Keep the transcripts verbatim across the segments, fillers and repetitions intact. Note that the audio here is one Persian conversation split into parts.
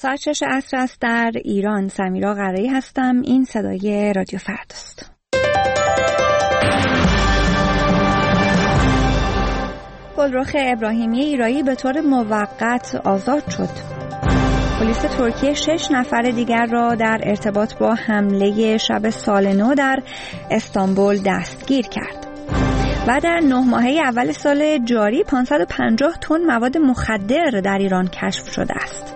ساعت شش عصر است در ایران. سمیرا قرایی هستم. این صدای رادیو فرداست. گلرخ ابراهیمی ایرایی به طور موقت آزاد شد. پلیس ترکیه شش نفر دیگر را در ارتباط با حمله شب سال نو در استانبول دستگیر کرد. و در نه ماهه اول سال جاری پانصد و پنجاه تن مواد مخدر در ایران کشف شده است.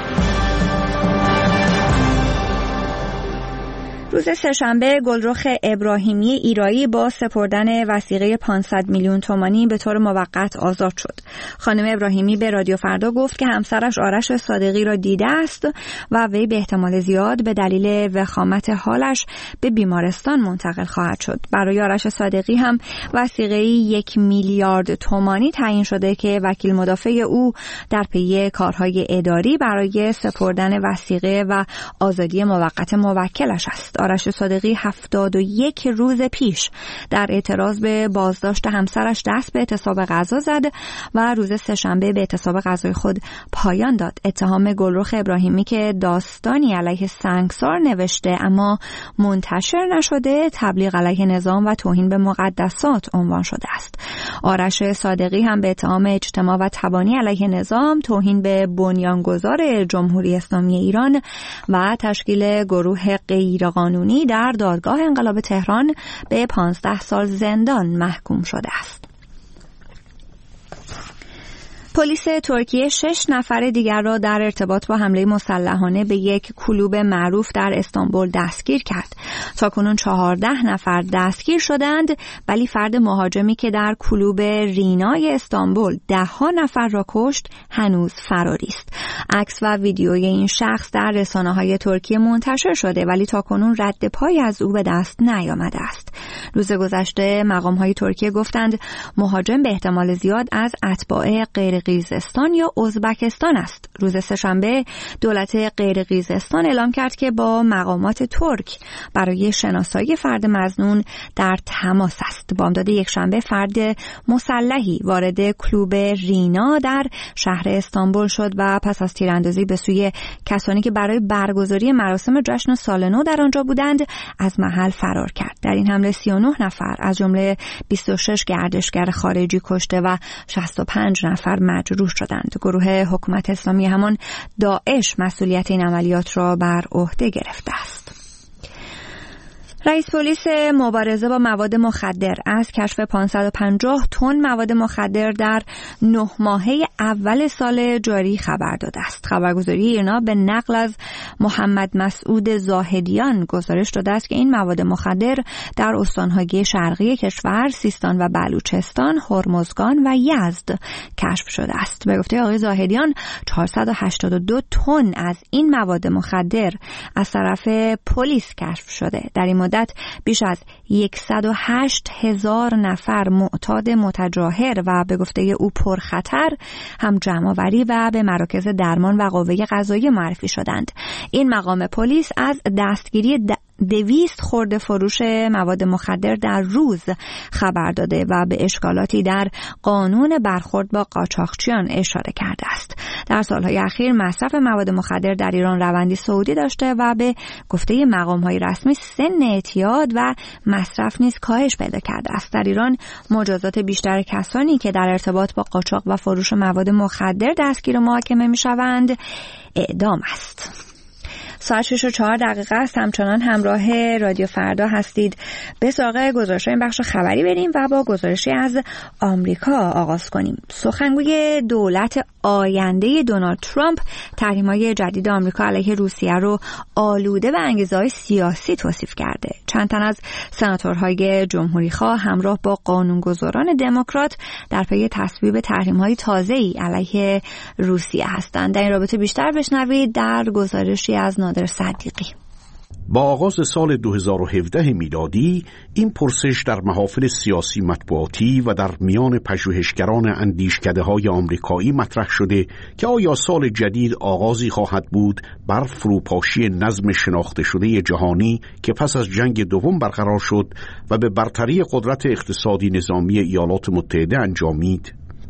روز سه‌شنبه گلرخ ابراهیمی ایرایی با سپردن وثیقه پانصد میلیون تومانی به طور موقت آزاد شد. خانم ابراهیمی به رادیو فردا گفت که همسرش آرش صادقی را دیده است و وی به احتمال زیاد به دلیل وخامت حالش به بیمارستان منتقل خواهد شد. برای آرش صادقی هم وثیقه یک میلیارد تومانی تعیین شده که وکیل مدافع او در پی کارهای اداری برای سپردن وثیقه و آزادی موقت موکلش است. آرش صادقی هفتاد و یک روز پیش در اعتراض به بازداشت همسرش دست به اعتصاب غذا زد و روز سه‌شنبه به اعتصاب غذای خود پایان داد. اتهام گلرخ ابراهیمی که داستانی علیه سنگسار نوشته اما منتشر نشده، تبلیغ علیه نظام و توهین به مقدسات عنوان شده است. آرش صادقی هم به اتهام اجتماع و تبانی علیه نظام، توهین به بنیانگذار جمهوری اسلامی ایران و تشکیل گروه غیرقانونی در دادگاه انقلاب تهران به پانزده سال زندان محکوم شده است. پلیس ترکیه شش نفر دیگر را در ارتباط با حمله مسلحانه به یک کلوب معروف در استانبول دستگیر کرد. تاکنون چهارده نفر دستگیر شدند، ولی فرد مهاجمی که در کلوب رینای استانبول ده ها نفر را کشت هنوز فراری است. عکس و ویدیوی این شخص در رسانه‌های ترکیه منتشر شده، ولی تاکنون رد پای از او به دست نیامده است. روز گذشته مقام‌های ترکیه گفتند مهاجم به احتمال زیاد از اتباع غیر قرقیزستان یا ازبکستان است. روز سه‌شنبه دولت قرقیزستان اعلام کرد که با مقامات ترک برای شناسایی فرد مظنون در تماس است. بامداد یکشنبه فرد مسلحی وارد کلوب رینا در شهر استانبول شد و پس از تیراندازی به سوی کسانی که برای برگزاری مراسم جشن سال نو در آنجا بودند از محل فرار کرد. در این حمله سی و نه نفر از جمله بیست و شش گردشگر خارجی کشته و شصت و پنج نفر مجروح شدند. گروه حکومت اسلامی همان داعش مسئولیت این عملیات را بر عهده گرفته است. رئیس پلیس مبارزه با مواد مخدر از کشف پانصد و پنجاه تن مواد مخدر در نه ماهه اول سال جاری خبر داده است. خبرگزاری ایرنا به نقل از محمد مسعود زاهدیان گزارش داده است که این مواد مخدر در استان‌های شرقی کشور، سیستان و بلوچستان، هرمزگان و یزد کشف شده است. به گفته آقای زاهدیان چهارصد و هشتاد و دو تن از این مواد مخدر از طرف پلیس کشف شده. در این مدت بیش از صد و هشت هزار نفر معتاد متجاهر و به گفته او پرخطر هم جمع‌آوری و به مراکز درمان و قوه قضاییه معرفی شدند. این مقام پلیس از دستگیری د... دویست خرده فروش مواد مخدر در روز خبر داده و به اشکالاتی در قانون برخورد با قاچاقچیان اشاره کرده است. در سالهای اخیر مصرف مواد مخدر در ایران روندی صعودی داشته و به گفته مقام‌های رسمی سن اعتیاد و مصرف نیز کاهش پیدا کرده است. در ایران مجازات بیشتر کسانی که در ارتباط با قاچاق و فروش مواد مخدر دستگیر و محاکمه می‌شوند اعدام است. ساعت شش و چهار دقیقه است. همچنان همراه رادیو فردا هستید. به سراغ گزارش این بخش خبری بریم و با گزارشی از آمریکا آغاز کنیم. سخنگوی دولت آینده دونالد ترامپ تحریم‌های جدید آمریکا علیه روسیه رو آلوده به انگیزه‌های سیاسی توصیف کرده. چند تن از سناتورهای جمهوری‌خواه همراه با قانونگذاران دموکرات در پی تصویب تحریم‌های تازه‌ای علیه روسیه هستند. در این رابطه بیشتر بشنوید در گزارشی از نادر صدیقی. با آغاز سال دو هزار و هفده میلادی این پرسش در محافل سیاسی مطبوعاتی و در میان پژوهشگران اندیشکده‌های آمریکایی مطرح شده که آیا سال جدید آغازی خواهد بود بر فروپاشی نظم شناخته شده جهانی که پس از جنگ دوم برقرار شد و به برتری قدرت اقتصادی نظامی ایالات متحده انجامید.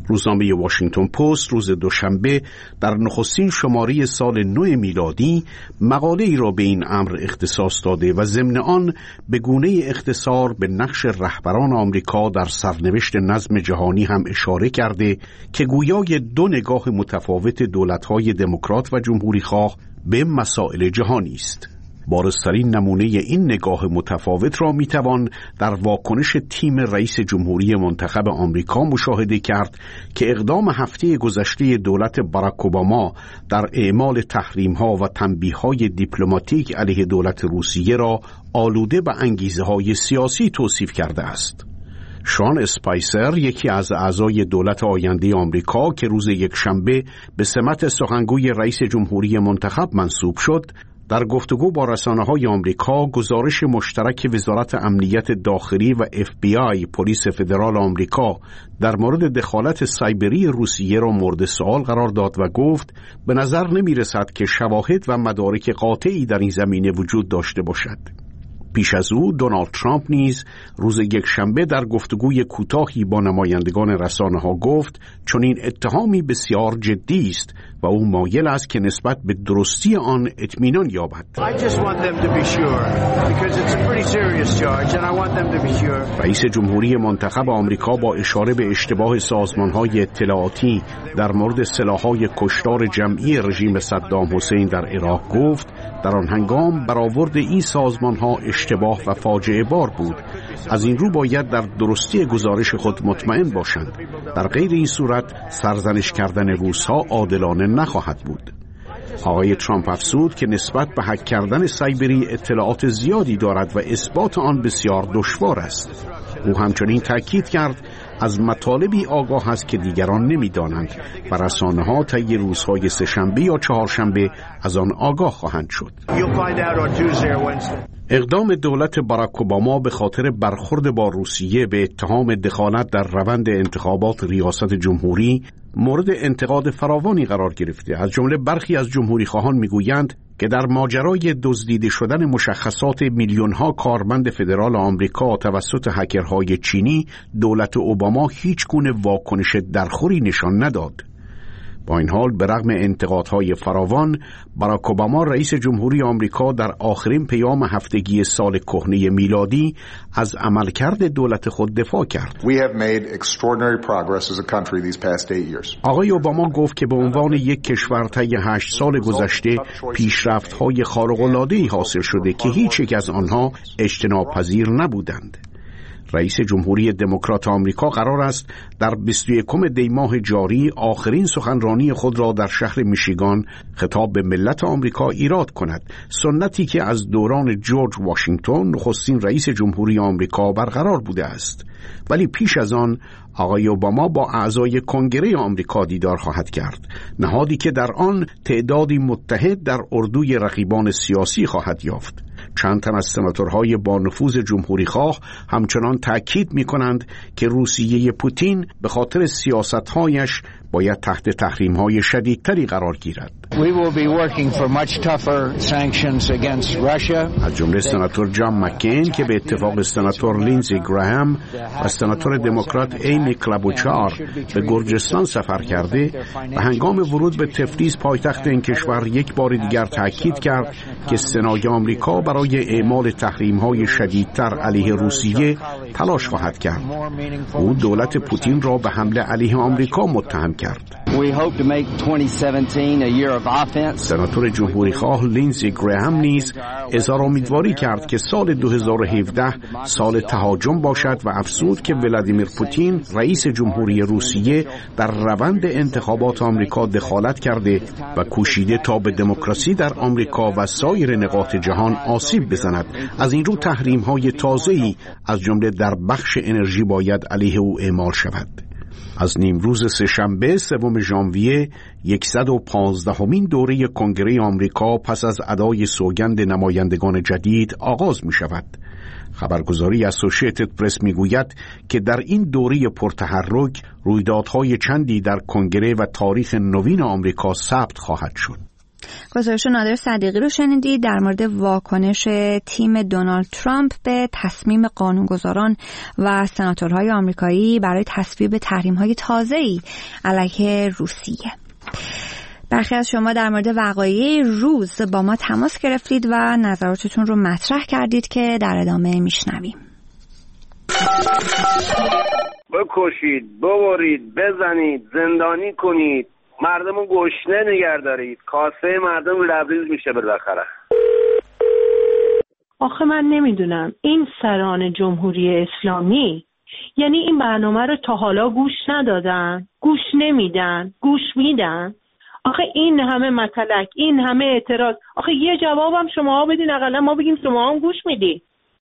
روزنامه واشنگتن پست روز دوشنبه در نخستین شماره سال نو میلادی مقاله ای را به این امر اختصاص داده و ضمن آن به گونه اختصار به نقش رهبران آمریکا در سرنوشت نظم جهانی هم اشاره کرده که گویای دو نگاه متفاوت دولت‌های دموکرات و جمهوری‌خواه به مسائل جهانی است. بارزترین نمونه این نگاه متفاوت را میتوان در واکنش تیم رئیس جمهوری منتخب آمریکا مشاهده کرد که اقدام هفته گذشته دولت باراک اوباما در اعمال تحریم‌ها و تنبیه‌های دیپلماتیک علیه دولت روسیه را آلوده به انگیزه‌های سیاسی توصیف کرده است. شان اسپایسر، یکی از اعضای دولت آینده آمریکا که روز یکشنبه به سمت سخنگوی رئیس جمهوری منتخب منصوب شد، در گفتگو با رسانه‌های آمریکا گزارش مشترک وزارت امنیت داخلی و اف بی آی پلیس فدرال آمریکا در مورد دخالت سایبری روسیه را مورد سوال قرار داد و گفت به نظر نمی‌رسد که شواهد و مدارک قاطعی در این زمینه وجود داشته باشد. پیش از او دونالد ترامپ نیز روز یکشنبه در گفتگوی کوتاهی با نمایندگان رسانه‌ها گفت چون این اتهامی بسیار جدی است و او مایل است که نسبت به درستی آن اطمینان یابد. رئیس جمهوری منتخب آمریکا با اشاره به اشتباه سازمان‌های اطلاعاتی در مورد سلاح‌های کشتار جمعی رژیم صدام حسین در عراق گفت در آن هنگام برآورد این سازمان‌ها اشتباه و فاجعه بار بود. از این رو باید در درستی گزارش خود مطمئن باشند. در غیر این صورت سرزنش کردن روس‌ها عادلانه نخواهد بود. آقای ترامپ افزود که نسبت به هک کردن سایبری اطلاعات زیادی دارد و اثبات آن بسیار دشوار است. او همچنین تأکید کرد از مطالبی آگاه است که دیگران نمی‌دانند و رسانه‌ها طی روزهای سه‌شنبه یا چهارشنبه از آن آگاه خواهند شد. اقدام دولت باراک اوباما به خاطر برخورد با روسیه به اتهام دخالت در روند انتخابات ریاست جمهوری مورد انتقاد فراوانی قرار گرفته. از جمله برخی از جمهوری‌خواهان می‌گویند که در ماجرای دزدیده شدن مشخصات میلیون‌ها کارمند فدرال آمریکا توسط هکرهای چینی دولت اوباما هیچ گونه واکنش درخوری نشان نداد. با این حال برغم انتقادهای فراوان، باراک اوباما رئیس جمهوری آمریکا در آخرین پیام هفتگی سال کهنه میلادی از عملکرد دولت خود دفاع کرد. We have made extraordinary progress as a country these past eight years. آقای اوباما گفت که به عنوان یک کشور طی هشت سال گذشته پیشرفت‌های خارق‌العاده‌ای حاصل شده که هیچ یک از آنها اجتناب پذیر نبودند. رئیس جمهوری دموکرات آمریکا قرار است در بیست و یکم دی ماه جاری آخرین سخنرانی خود را در شهر میشیگان خطاب به ملت آمریکا ایراد کند، سنتی که از دوران جورج واشنگتن نخستین رئیس جمهوری آمریکا برقرار بوده است. ولی پیش از آن آقای اوباما با اعضای کنگره آمریکا دیدار خواهد کرد، نهادی که در آن تعدادی متحد در اردوی رقیبان سیاسی خواهد یافت. چند تن از سناتورهای با نفوذ جمهوری‌خواه همچنان تأکید می‌کنند که روسیه پوتین به خاطر سیاست‌هایش باید تحت تحریم‌های شدیدتری قرار گیرد. We will be working for much tougher sanctions against Russia. از جمله سناتور جان مکین که به اتفاق سناتور لینزی گراهام و سناتور دموکرات ایمی کلابوچار به گرجستان سفر کرده و هنگام ورود به تفلیس پایتخت این کشور یک بار دیگر تأکید کرد که سنای آمریکا برای اعمال تحریم‌های شدیدتر علیه روسیه تلاش خواهد کرد. او دولت پوتین را به حمله علیه آمریکا متهم کرد. We hope to make twenty seventeen a year of offense. سناتور جمهوری‌خواه لینزی گراهام نیز اظهار امیدواری کرد که سال دو هزار و هفده سال تهاجم باشد و افزود که ولادیمیر پوتین رئیس جمهوری روسیه در روند انتخابات آمریکا دخالت کرده و کوشیده تا به دموکراسی در آمریکا و سایر نقاط جهان آسیب بزند. از این رو تحریم‌های تازه‌ای از جمله در بخش انرژی باید علیه او اعمال شود. از نیمروز سه‌شنبه سوم ژانویه صد و پانزدهمین دوره کنگره آمریکا پس از ادای سوگند نمایندگان جدید آغاز می شود. خبرگزاری اسوشیتد پرس می گوید که در این دوره پرتحرک رویدادهای چندی در کنگره و تاریخ نوین آمریکا ثبت خواهد شد. گزارش نادر صدیقی رو شنیدید در مورد واکنش تیم دونالد ترامپ به تصمیم قانونگذاران و سناتورهای آمریکایی برای تصویب تحریم‌های تازه‌ای علیه روسیه. برخی از شما در مورد وقایع روز با ما تماس گرفتید و نظراتتون رو مطرح کردید که در ادامه میشنویم. بکشید، ببرید، بزنید، زندانی کنید، مردم رو گشنه نگه دارید، کاسه مردم لبریز میشه بالاخره. آخه من نمیدونم این سران جمهوری اسلامی یعنی این برنامه رو تا حالا گوش ندادن، گوش نمیدن، گوش میدن. آخه این همه مطلق، این همه اعتراض، آخه یه جوابم شما بدین، اقلا ما بگیم شما هم گوش میدی.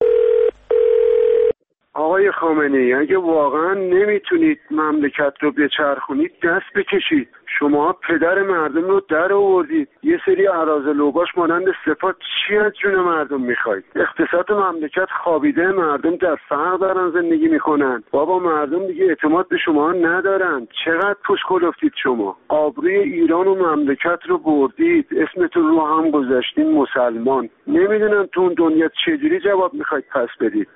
آقای خامنه‌ای اگه واقعا نمیتونید مملکت رو بچرخونید دست بکشید. شما پدر مردم رو در آوردید، یه سری اراذل اوباش مانند صفات چی از جون مردم میخواید؟ اقتصاد مملکت خوابیده، مردم در فقر دارن زندگی میکنن. بابا مردم دیگه اعتماد به شما ندارن. چقدر پوش کلفتید شما؟ آبروی ایران و مملکت رو بردید، اسمتون رو هم گذاشتین مسلمان. نمیدونم تو اون دنیا چجوری جواب میخواید پس بدید.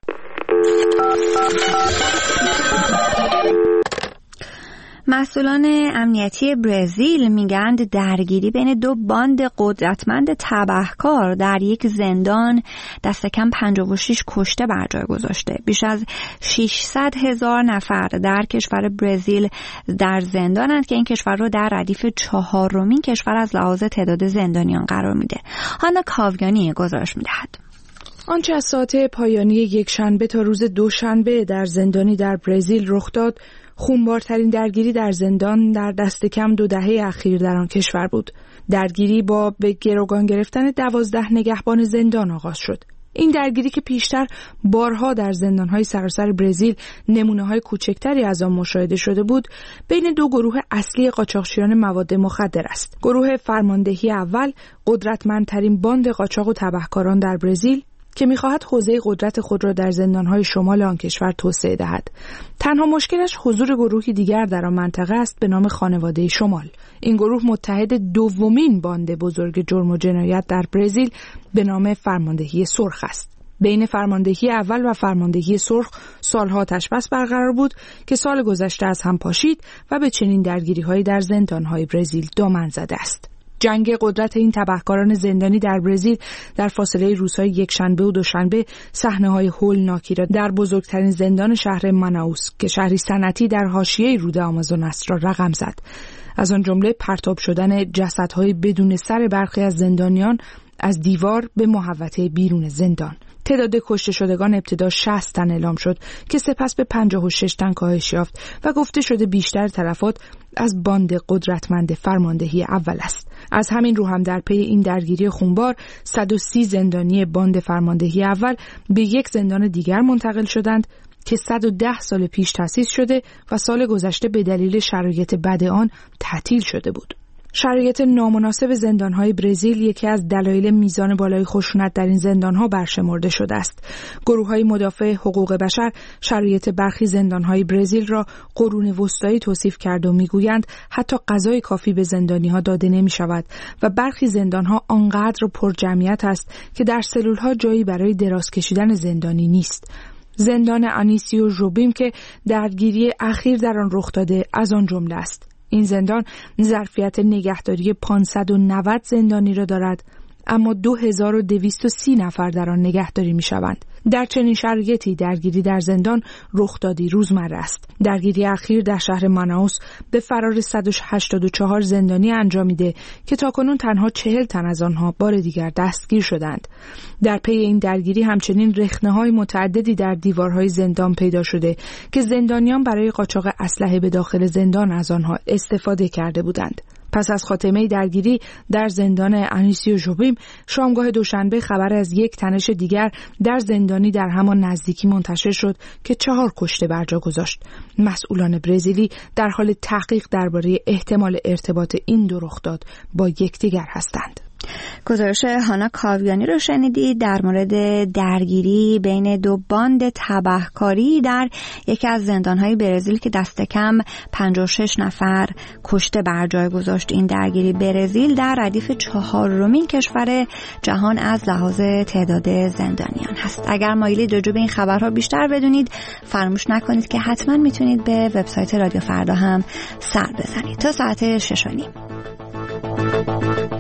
مسئولان امنیتی برزیل میگند درگیری بین دو باند قدرتمند تبهکار در یک زندان دست کم پنجاه و شش کشته بر جای گذاشته. بیش از ششصد هزار نفر در کشور برزیل در زندانند که این کشور رو در ردیف چهارمین کشور از لحاظ تعداد زندانیان قرار میده. هانا کاویانی گزارش میدهد. آنچه از ساعت پایانی یک شنبه تا روز دوشنبه در زندانی در برزیل رخ داد، خونبارترین درگیری در زندان در دست کم دو دهه اخیر در آن کشور بود. درگیری با به گروگان گرفتن دوازده نگهبان زندان آغاز شد. این درگیری که پیشتر بارها در زندان‌های سراسر برزیل نمونه‌های کوچکتری از آن مشاهده شده بود، بین دو گروه اصلی قاچاقچیان مواد مخدر است. گروه فرماندهی اول، قدرتمندترین باند قاچاق و تبهکاران در برزیل، که می‌خواهد حوزه قدرت خود را در زندان‌های شمال آن کشور توسعه دهد. تنها مشکلش حضور گروهی دیگر در آن منطقه است به نام خانواده شمال. این گروه متحد دومین باند بزرگ جرم و جنایت در برزیل به نام فرماندهی سرخ است. بین فرماندهی اول و فرماندهی سرخ سالها آتش‌بس برقرار بود که سال گذشته از هم پاشید و به چنین درگیری‌هایی در زندان‌های برزیل دامن زده است. جنگ قدرت این تبهکاران زندانی در برزیل در فاصله روزهای یکشنبه و دوشنبه صحنه‌های هولناکی را در بزرگترین زندان شهر منائوس که شهری صنعتی در حاشیه رود آمازون است را رقم زد. از آن جمله پرتاب شدن جسدهای بدون سر برخی از زندانیان از دیوار به محوطه بیرون زندان. تعداد کشته شدگان ابتدا شصت تن اعلام شد که سپس به پنجاه و شش تن کاهش یافت و گفته شده بیشتر تلفات از باند قدرتمند فرماندهی اول است. از همین رو هم در پی این درگیری خونبار صد و سی زندانی باند فرماندهی اول به یک زندان دیگر منتقل شدند که صد و ده سال پیش تأسیس شده و سال گذشته به دلیل شرایط بد آن تعطیل شده بود. شرایط نامناسب زندان‌های برزیل یکی از دلایل میزان بالای خشونت در این زندان‌ها برشمرده شده است. گروه‌های مدافع حقوق بشر شرایط برخی زندان‌های برزیل را قرون وسطایی توصیف کرده و می‌گویند حتی غذای کافی به زندانی‌ها داده نمی‌شود و برخی زندان‌ها آنقدر پرجمعیت است که در سلول‌ها جایی برای دراز کشیدن زندانی نیست. زندان آنیسیو ژوبیم که درگیری اخیر در آن رخ داده از آن جمله است. این زندان ظرفیت نگهداری پانصد و نود زندانی را دارد، اما دو هزار و دویست و سی نفر در آن نگهداری می شوند. در چنین شرایطی درگیری در زندان رخدادی روزمره است. درگیری اخیر در شهر منائوس به فرار صد و هشتاد و چهار زندانی انجامیده که تاکنون تنها چهل تن از آنها بار دیگر دستگیر شدند. در پی این درگیری همچنین رخنه‌های متعددی در دیوارهای زندان پیدا شده که زندانیان برای قاچاق اسلحه به داخل زندان از آنها استفاده کرده بودند. پس از خاتمه درگیری در زندان آنیسیو ژوبیم شامگاه دوشنبه خبر از یک تنش دیگر در زندانی در همان نزدیکی منتشر شد که چهار کشته بر جا گذاشت. مسئولان برزیلی در حال تحقیق درباره احتمال ارتباط این دو رخداد با یکدیگر هستند. گزارش هانا کاویانی رو شنیدید در مورد درگیری بین دو باند تبهکاری در یکی از زندان‌های برزیل که دست کم پنجاه و شش نفر کشته بر جای گذاشت. این درگیری برزیل در ردیف چهارمین کشور جهان از لحاظ تعداد زندانیان هست. اگر مایلید راجع به این خبرها بیشتر بدونید فراموش نکنید که حتما میتونید به وبسایت رادیو فردا هم سر بزنید. تا ساعت شش و نیم.